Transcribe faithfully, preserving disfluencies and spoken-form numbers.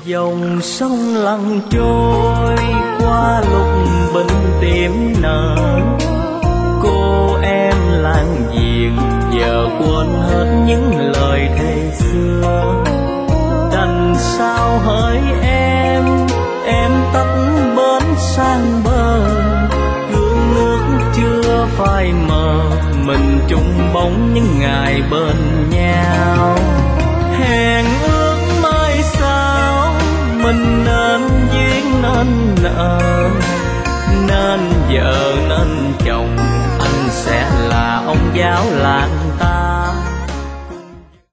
Dòng sông lặng trôi qua lúc bình tím nở, cô em láng giềng giờ quên hết những lời thề xưa. Đành sao hỡi em, em tấp bến sang bờ, gương nước chưa phai mờ, mình chung bóng những ngày bên nhau. Hẹn ước mai sau mình nên duyên nên nợ, nên vợ nên chồng, anh sẽ là ông giáo làng ta.